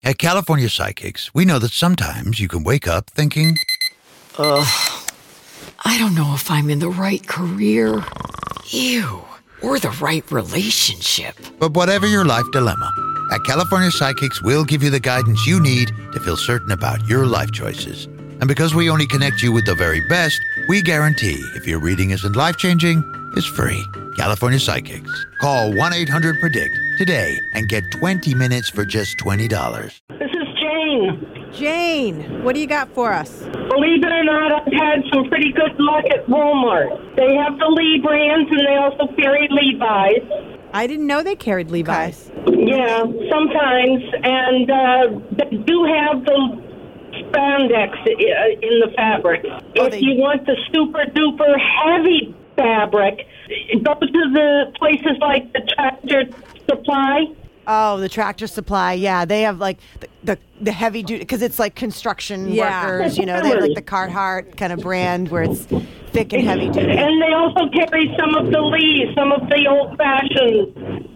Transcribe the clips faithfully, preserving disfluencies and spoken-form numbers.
At California Psychics, we know that sometimes you can wake up thinking, Ugh, I don't know if I'm in the right career. Ew, or the right relationship. but whatever your life dilemma, at California Psychics, we'll give you the guidance you need to feel certain about your life choices. And because we only connect you with the very best, we guarantee if your reading isn't life-changing, it's free. California Psychics. Call one eight hundred predict today and get twenty minutes for just twenty dollars. This is Jane. Jane, what do you got for us? Believe it or not, I've had some pretty good luck at Walmart. They have the Lee brands and they also carry Levi's. I didn't know they carried Levi's. Yeah, sometimes. And uh, they do have the spandex i- in the fabric. Oh, if they- you want the super duper heavy fabric, go to the places like the Tractor Supply. Oh, the Tractor Supply. Yeah, they have like the the, the heavy duty because it's like construction Yeah. workers. You know, they have like the Carhartt kind of brand where it's thick and heavy duty. And they also carry some of the Lee, some of the old-fashioned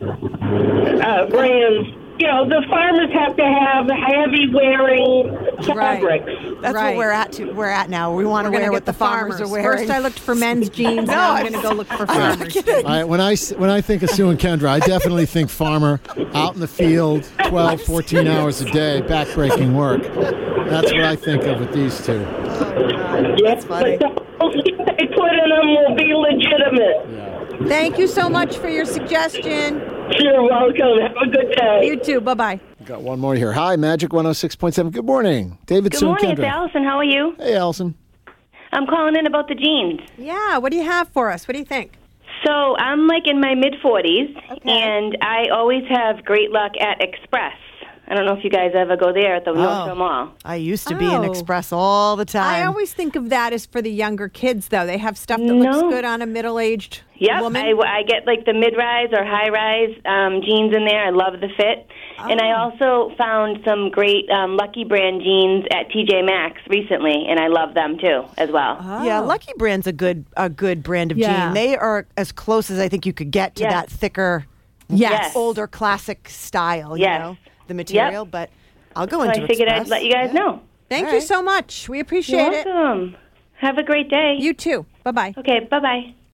uh, brands. You know, the farmers have to have heavy-wearing fabrics. That's Right. what we're at. To, we're at now. We want to We're gonna wear get what the farmers, are wearing. First, I looked for men's jeans. Now I'm going to go look for farmers. I, when I s- when I think of Sue and Kendra, I definitely think farmer, out in the field, twelve, fourteen hours a day, backbreaking work. That's what I think of with these two. Yes, funny. but the holes they put in them will be legitimate. Yeah. Thank you so much for your suggestion. You're welcome. Have a good day. You too. Bye-bye. Got one more here. Hi, Magic one oh six point seven. Good morning. David, Good Sue, and morning, it's Kendra. Allison. How are you? Hey, Allison. I'm calling in about the jeans. Yeah, what do you have for us? What do you think? So I'm like in my mid forties, and I always have great luck at Express. I don't know if you guys ever go there at the North Shore Mall. I used to be in Oh. Express all the time. I always think of that as for the younger kids, though. They have stuff that No. looks good on a middle-aged Yep, woman. I, I get like the mid-rise or high-rise um, jeans in there. I love the fit. And I Oh. also found some great um, Lucky Brand jeans at T J Maxx recently, and I love them too as well. Yeah, Lucky Brand's a good a good brand of Yeah. jean. They are as close as I think you could get to Yes. that thicker, Yes. older classic style. You Yes. know, the material. But I'll go So into I figured Express. I'd let you guys Yeah. know. Thank All you right. so much. We You're appreciate it. welcome. Have a great day. You too. Bye-bye. Okay, bye-bye.